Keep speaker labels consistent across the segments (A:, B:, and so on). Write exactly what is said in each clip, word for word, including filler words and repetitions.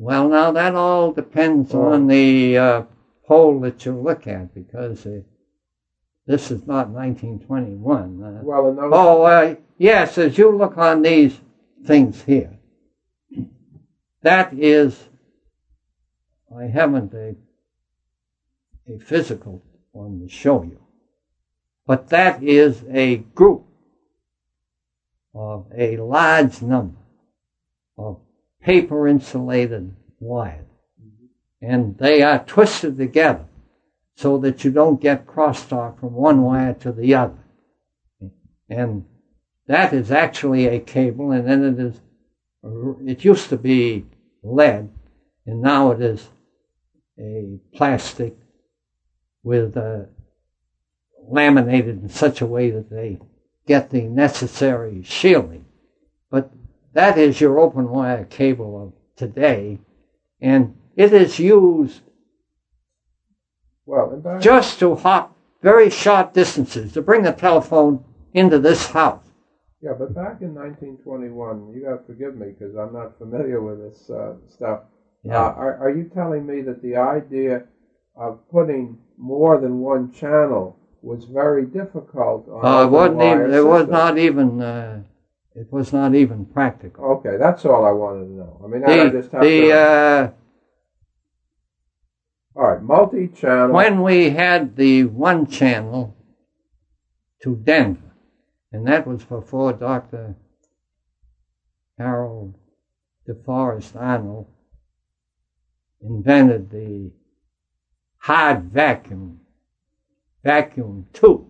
A: Well, now that all depends
B: Oh.
A: on the uh, pole that you look at, because uh, this is not nineteen twenty-one. Uh,
B: Well, in those,
A: oh, uh, yes, as you look on these things here, that is, I haven't a, a physical one to show you, but that is a group of a large number of paper insulated wires, and they are twisted together so that you don't get crosstalk from one wire to the other. And that is actually a cable, and then it is, it used to be lead, and now it is a plastic with uh, laminated in such a way that they get the necessary shielding. But that is your open wire cable of today, and it is used
B: well, in fact,
A: just to hop very short distances to bring the telephone into this house.
B: yeah, but back in nineteen twenty-one, you got to forgive me because I'm not familiar with this uh, stuff.
A: Yeah.
B: Uh, are, are you telling me that the idea of putting more than one channel was very difficult on
A: Uh, it
B: open
A: wasn't
B: wire
A: even, it was
B: systems?
A: not even, uh, it was not even practical.
B: Okay, that's all I wanted to know. I mean, I
A: The,
B: just have
A: the,
B: to...
A: uh,
B: all right, multi-channel...
A: when we had the one channel to Denver, and that was before Doctor Harold DeForest Arnold invented the hard vacuum, vacuum tube.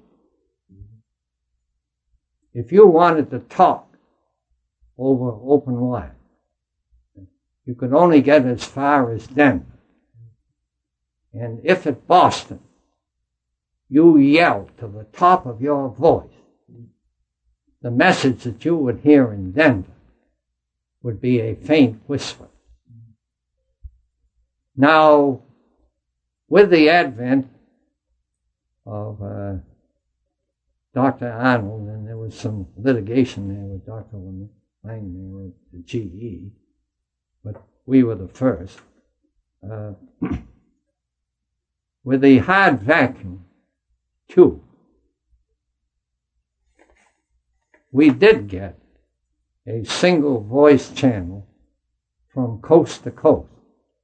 A: If you wanted to talk over open wire, you could only get as far as Denver. And if at Boston, you yelled to the top of your voice, the message that you would hear in Denver would be a faint whisper. Now, with the advent of uh, Doctor Arnold, and there was some litigation there with Doctor Lang there at the G E, but we were the first. Uh, with the hard vacuum tube, we did get a single voice channel from coast to coast.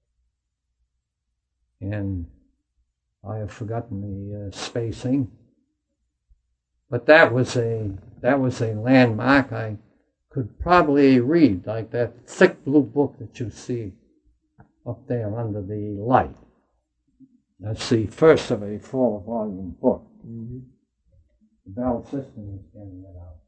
A: And I have forgotten the uh, spacing, but that was a that was a landmark. I could probably read, like that thick blue book that you see up there under the light. That's the first of a four volume book.
B: Mm-hmm.
A: The Bell system is getting it out.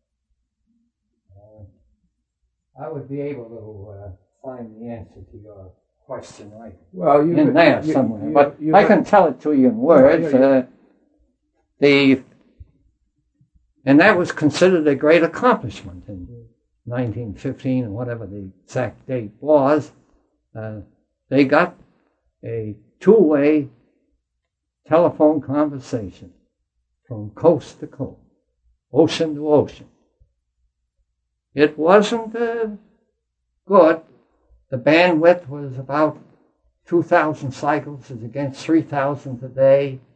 A: Uh, I would be able to uh, find the answer to your question right
B: Well, you
A: in
B: could-
A: there
B: you-
A: somewhere,
B: you-
A: but
B: you
A: I
B: could-
A: can tell it to you in words.
B: Yeah, yeah,
A: Uh, the and that was considered a great accomplishment in nineteen fifteen, or whatever the exact date was. Uh, they got a two-way telephone conversation from coast to coast, ocean to ocean. It wasn't uh, good. The bandwidth was about two thousand cycles as against three thousand today.